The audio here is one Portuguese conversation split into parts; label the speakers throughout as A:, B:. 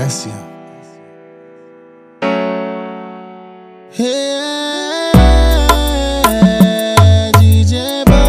A: assim, ó. DJ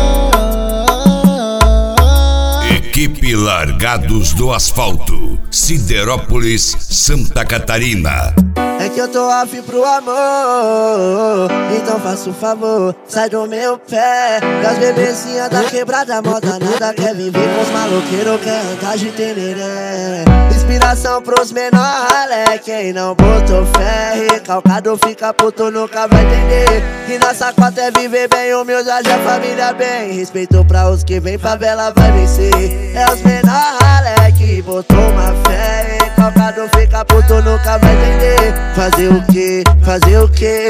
A: Boy.
B: Equipe Largados do Asfalto, Siderópolis, Santa Catarina.
C: É que eu tô afim pro amor, então faça um favor, sai do meu pé. Que as bebezinhas da quebrada moda nada quer viver com os maloqueiros, quer andar de tereré. Inspiração pros menor ralé, quem não botou fé, recalcado fica puto, nunca vai entender. Que nossa cota é viver bem, humildade, a família bem. Respeito pra os que vem, favela vai vencer. É os menor ralé que botou uma fé, recalcado fica puto, nunca vai entender. Fazer o quê? Fazer o quê?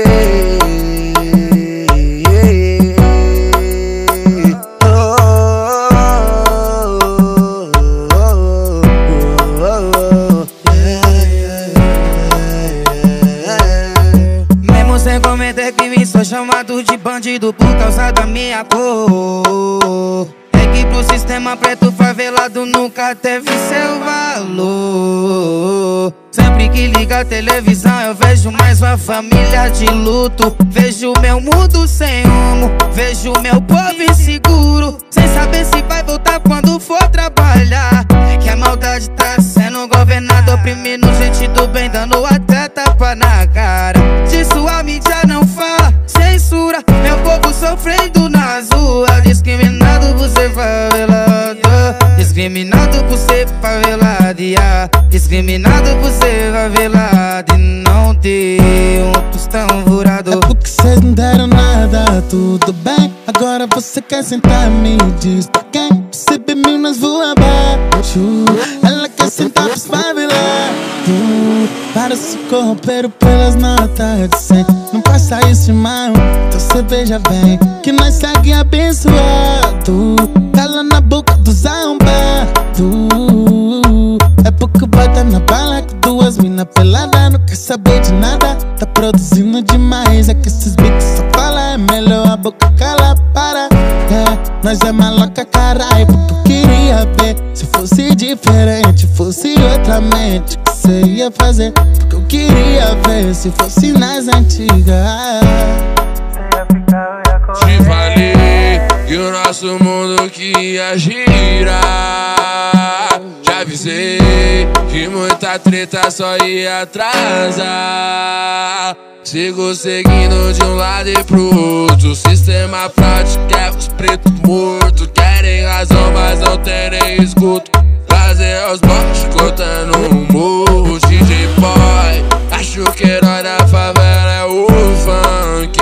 D: Mesmo sem cometer crime, sou chamado de bandido por causa da minha cor. É que pro sistema preto favelado nunca teve seu valor. Sempre que liga a televisão eu vejo mais uma família de luto. Vejo meu mundo sem rumo, vejo meu povo inseguro, sem saber se vai voltar quando for trabalhar. É que a maldade tá sendo governada, oprimindo gente do bem, dando até tapa na cara. Disso a mídia não fala, censura meu povo sofrendo nas ruas. Discriminado por ser favelado, discriminado por ser favelado, discriminado por ser favelado e não ter um tostão furado.
A: É porque cês não deram nada, tudo bem. Agora você quer sentar, me diz pra quem? Percebe mil nós voa abaixo. Ela quer sentar pros favelados, para se corromper pelas notas de 100. Não passa isso, irmão, então cê veja bem que nós segue abençoado. Cala na boca dos arrombados. É porque o boy tá na bala com duas mina pelada, não quer saber de nada, tá produzindo demais. É que esses bicos só falam, é melhor a boca cala, para. Nós é maloca, caralho, porque eu queria ver se fosse diferente, fosse outra mente que cê ia fazer. Porque eu queria ver se fosse nas antigas.
E: Te falei que o nosso mundo que ia girar. Já avisei que muita treta só ia atrasar. Sigo seguindo de um lado e pro outro. O sistema prático quer os pretos mortos. Querem razão, mas não terem escuto. Fazer os bots cortando um morro. DJ Boy, acho que o herói da favela é o funk.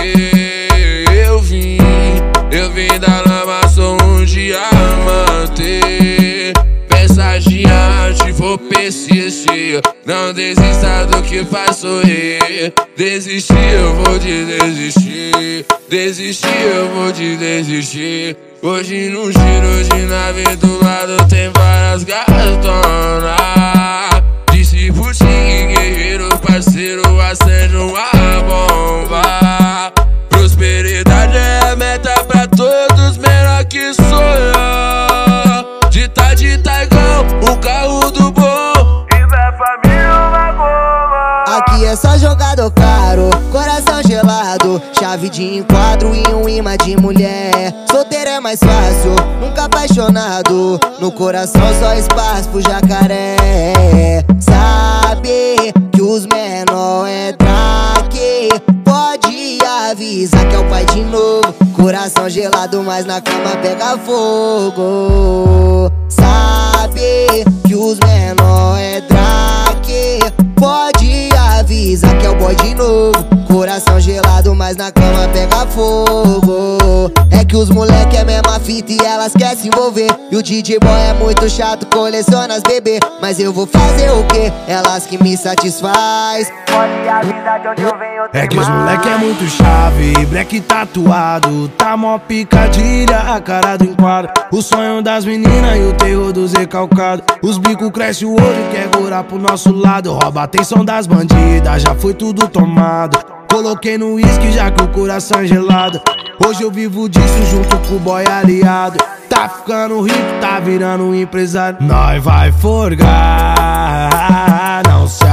E: Eu vim da lama, sou um diamante. Pensa diante, vou persistir. Não desista do que faz sorrir. Desistir, eu vou te desistir. Desistir, eu vou te desistir. Hoje no giro de nave do lado tem várias gatonas. Disse Putin, guerreiro, parceiro, acende uma bomba. Prosperidade é a meta pra todos, menor que sonha. De tá igual o carro do bom. E vai família uma goma.
C: Aqui é só jogador caro, coração gelado, chave de enquadro e um imã de mulher. Solteiro é mais fácil, nunca apaixonado. No coração só espaço pro jacaré. Sabe que os menor é traque, pode avisar que é o pai de novo. Coração gelado, mas na cama pega fogo. Sabe que os menor é traque, pode avisar que é o boy de novo. Coração gelado, mas na cama pega fogo. É que os moleque é mesma fita e elas querem se envolver. E o DJ Boy é muito chato, coleciona as bebê. Mas eu vou fazer o quê? Elas que me satisfaz.
F: Pode avisar de onde eu venho.
G: É que os moleque é muito chave, black tatuado, tá mó picadilha, a cara do enquadro. O sonho das meninas e o terror dos recalcados. Os bicos cresce o olho, quer gorar pro nosso lado. Rouba a atenção das bandidas, já foi tudo tomado. Coloquei no uísque já que o coração é gelado. Hoje eu vivo disso junto com o boy aliado. Tá ficando rico, tá virando um empresário. Nós vai forgar, não não se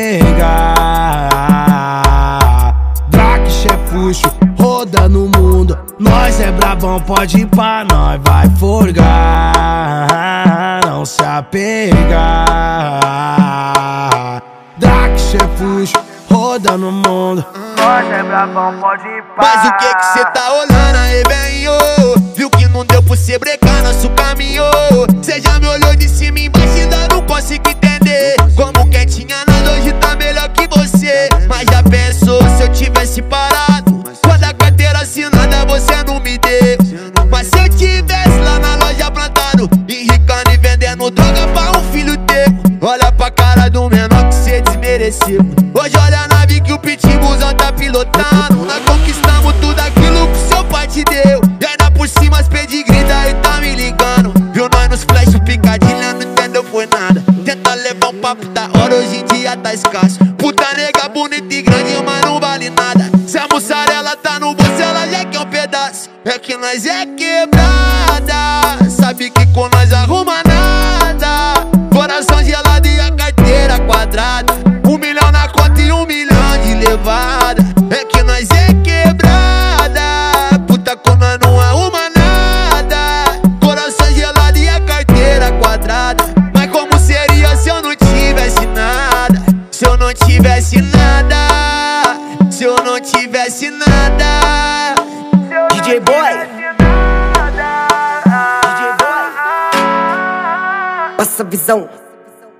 G: apegar. Draque, chefuxo, roda no mundo. Nós é brabão, pode ir pra nós, vai forgar. Não se apegar. Draque, chefuxo, roda no mundo.
F: Nós é brabão, pode ir pra.
C: Mas o que cê tá olhando aí, velho? Viu que não deu pra cê brecar nosso caminho? Cê já me olhou de cima e embaixo, ainda não consigo entender como quem tinha nada hoje tá melhor que você. Mas já pensou se eu tivesse parado? Quando a carteira assinada você não me deu. Mas se eu tivesse lá na loja plantado, enricando e vendendo droga pra um filho teu. Olha pra cara do menor que cê desmereceu. Hoje olha a nave que o pitbullzão tá pilotando. Nós conquistamos tudo aquilo que seu pai te deu. E ainda por cima as pedigree daí tá me ligando. Viu nós nos flash picadilha, não entendeu foi nada. Tenta levar um papo da hora, hoje em dia tá escasso. Puta nega bonita e grande, mas não vale nada. Se a mussarela tá no bolso, ela já quer um pedaço. É que nós é quebrada, sabe que com nós arruma nada. Coração gelado e a carteira quadrada. 1 milhão na conta e 1 milhão de levada. É que nós é quebrada, puta como nós não arruma nada. Coração gelado e a carteira quadrada. Mas como seria se eu não tivesse nada? Se eu não tivesse nada, se eu não tivesse nada. DJ Boy,
F: DJ Boy,
C: passa visão.